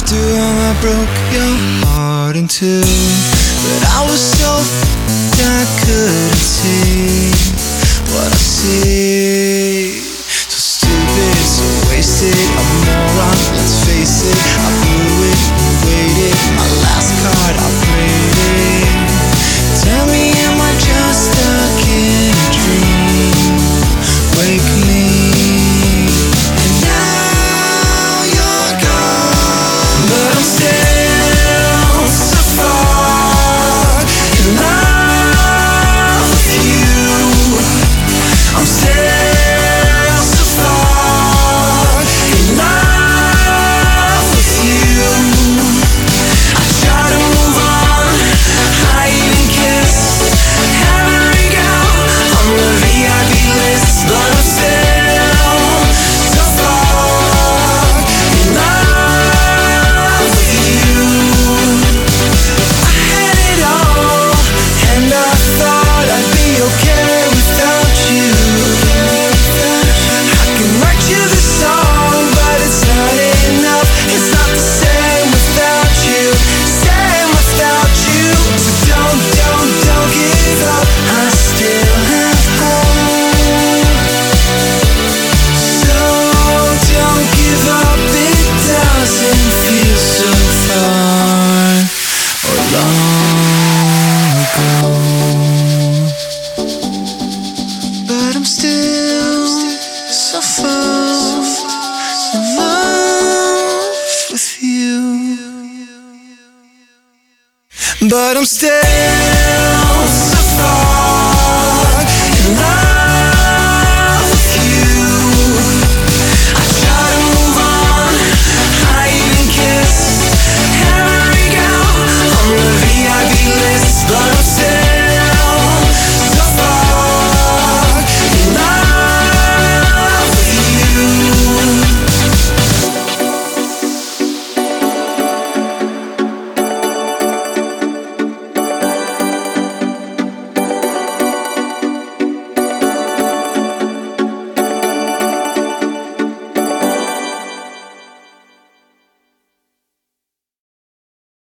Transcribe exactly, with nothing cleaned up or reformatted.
do I broke your heart in two, but I was so f***ed I couldn't see what I see. So stupid, so wasted, a moron, let's face it. I blew it, waited, my last card, I played it. Tell me, am I just stuck in a dream? Wake me. And now you're gone, but I'm still so far in love with you. I'm still so far in love with you. I try to move on, I even kiss, have a ring out on the V I P list, but I'm still so far in love with you. I had it all, and I thought I'd be okay without you. I can write you the song, but it's not enough. It's not the same without you, same without you. So don't, don't, don't give up, I still have hope. So don't give up, it doesn't feel so far or long ago, but I'm still so far in love with you. But I'm still